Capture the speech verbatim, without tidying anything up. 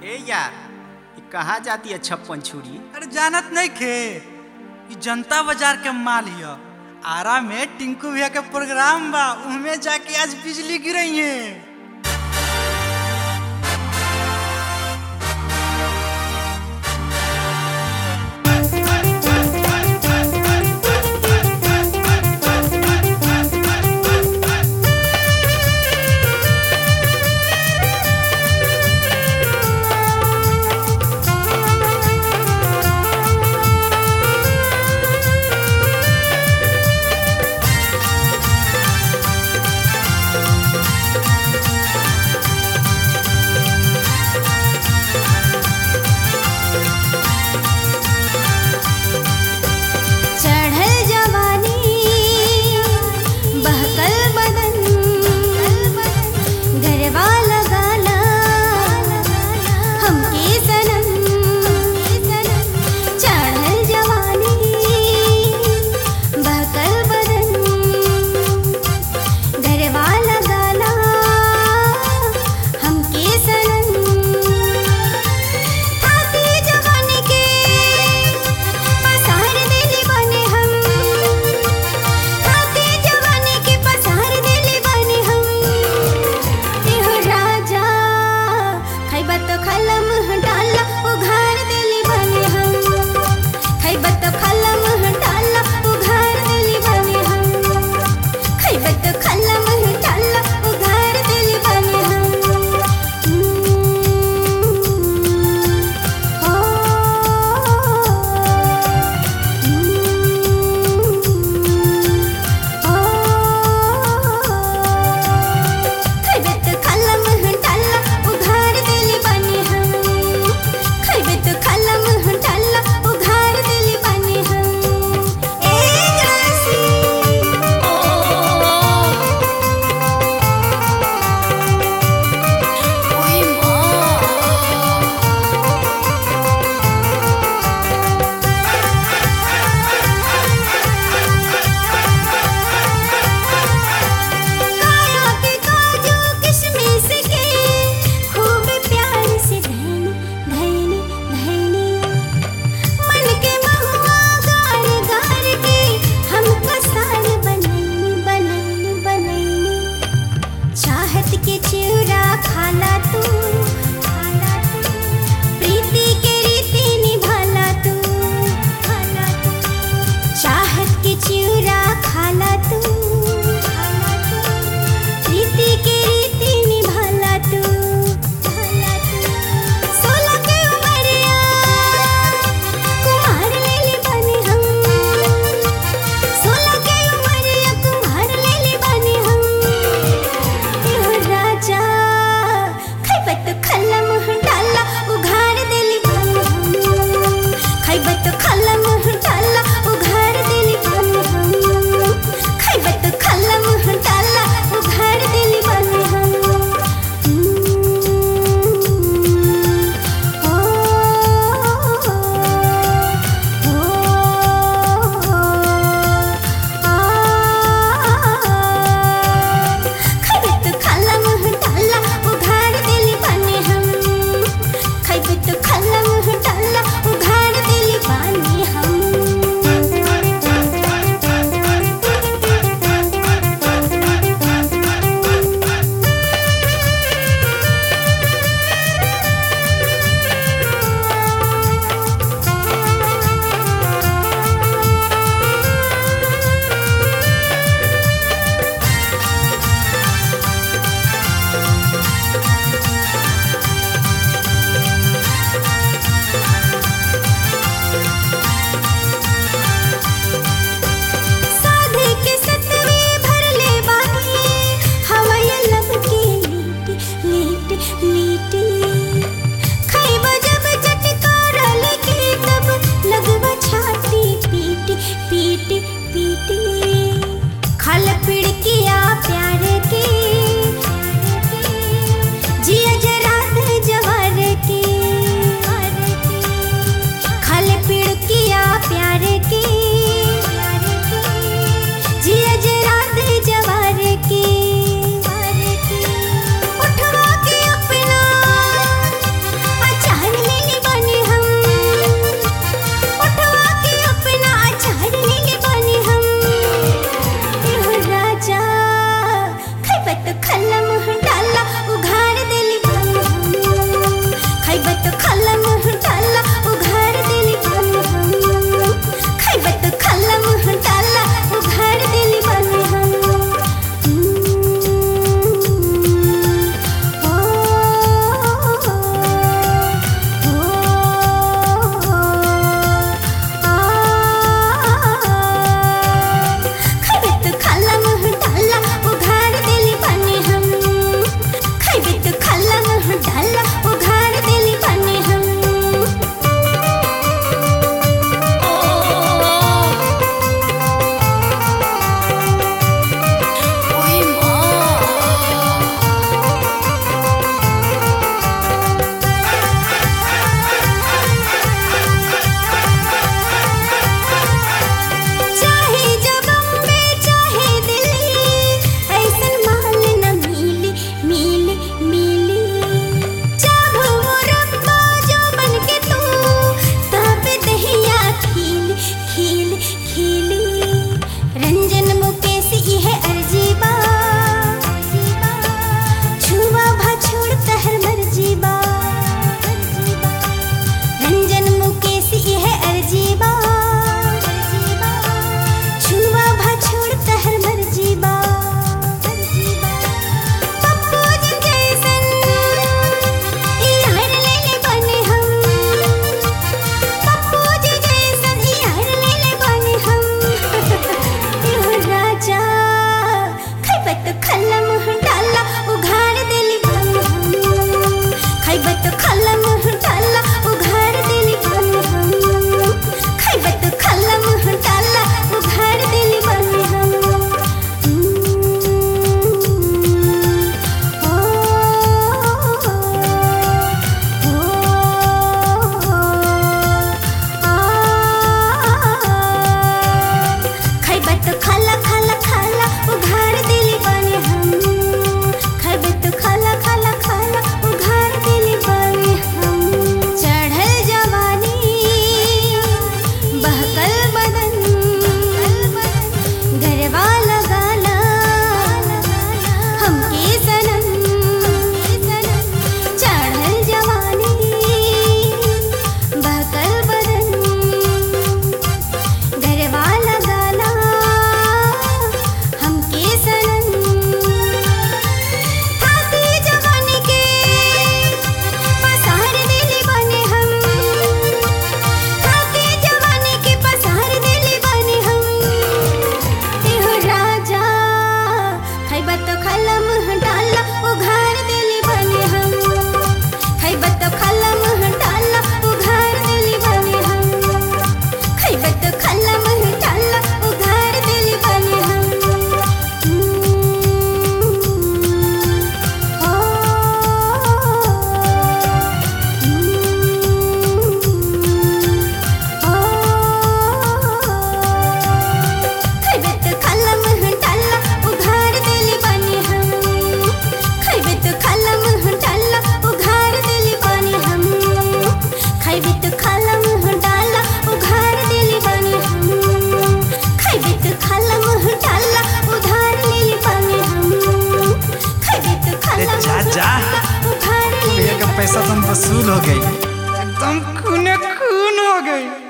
ए यार, ये कहाँ जाती है छप्पन छुरी? अरे जानत नहीं खे, ये जनता बाजार के माल हिया। आरा में टिंकू भैया के प्रोग्राम बा, उनमें जाके आज बिजली गिरई है। मुँह डाला उघार दिली बने हम खैबे तो खाला मुँह डाला उघार दिली बने हम ओ ओ आ खैबे तो खाला खाला खाला उघार दिली बने हम खैबे तो खाला खाला खाला उघार दिली बने हम चढ़ल जवानी बहकल बदन गरबा लगाना हमके सनम चढ़ल जवानी बहकल बदन गरबा लगाना हमके सनम थाती जवानी के पसार दिली बने हम थाती जवानी के पसार दिली बने हम एहो राजा खैबे तो खाला मुँह डाला उघार दिली बने हम खैबे तो खाला मुँह डाला उघार दिली बने हम खैबे तो खाला मुँह डाला उघार दिली बने हम ओ खैबे तो खाला मुँह डाला उघार दिली बने हम खैबे तो खाला मुँह डाला उघार दिली बने हम खैबे तो खाला मुँह डाला उघार दिली बने हम खैबे तो खाला मुँह डाला उघार दिली बने हम खैबे तो खाला जा जा उघार भैया का पैसा तुम वसूल हो गई एकदम खूने खून हो गई।